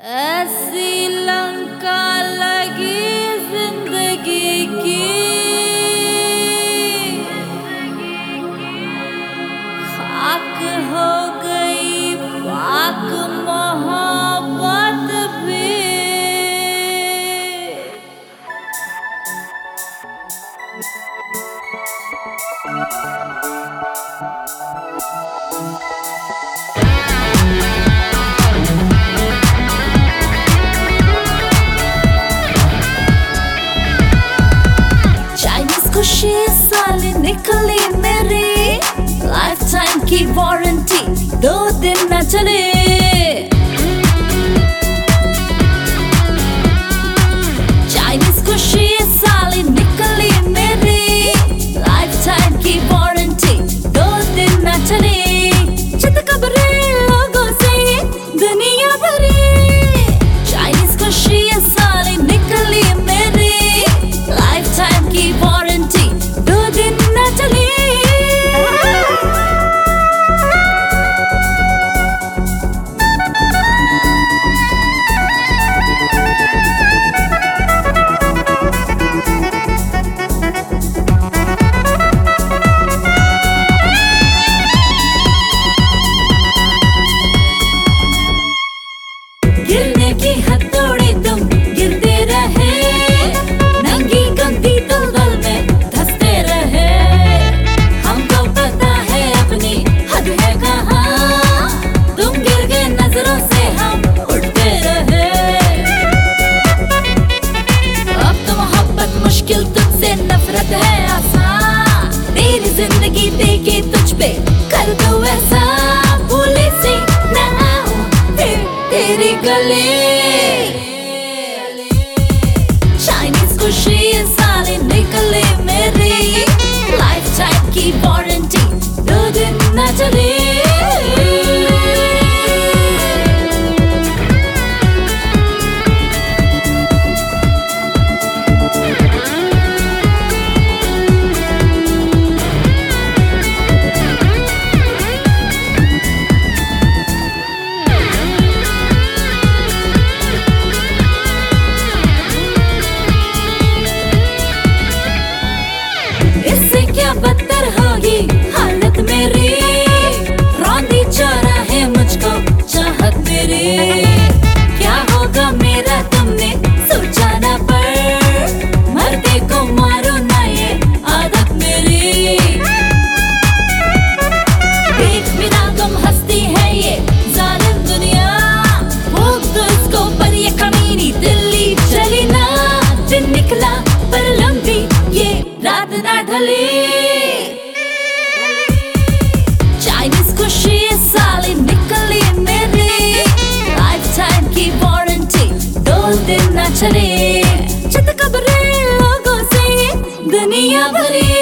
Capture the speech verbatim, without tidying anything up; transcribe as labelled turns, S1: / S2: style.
S1: ऐसी लंका लगी जिंदगी की, खाक हो गई पाक मोहब्बत भी। खुशी साल निकली मेरी, लाइफ टाइम की वारंटी दो दिन न चले। चाइनीज खुशी साल निकली मेरी, लाइफ टाइम की वारंटी दो दिन न चले। चित खबरे लोगों से दुनिया भरी, चाइनीज खुशी साल निकली मेरी, लाइफ टाइम की वारंटी दो दिन न चली। गिरने की हथौड़ी तुम गिरते रहे, नंगी गंदी दलदल में धंसते रहे। हमको पता है अपनी हद है कहाँ, तुम गिर गए नजरों से हम उठते रहे। अब तो मोहब्बत मुश्किल, तुझसे नफरत है आसान। तेरी जिंदगी देके तुझ पे कर दो ऐसा, भूले से न आऊं फिर तेरी गले। चाइनीज खुशी साले निकले मेरी, लाइफ टाइम की वारंटी दो दिन न चले। बदतर होगी हालत मेरी, रौंदी चौराहे मुझको चाहत मेरी। क्या होगा मेरा तुमने सोचा ना, पर मरते को मारो ना ये आदत मेरी। देख बिना तुम हंसती है ये जालिम दुनिया, भूख तो इसको पर ये कमीनी दिल्ली चली ना। दिन निकला पर लंबी ये रात ना ढली। चाइनीज खुशी साली निकली मेरी, लाइफ टाइम की वारंटी दो दिन न चले। चित खबरे लोगों से दुनिया भरी।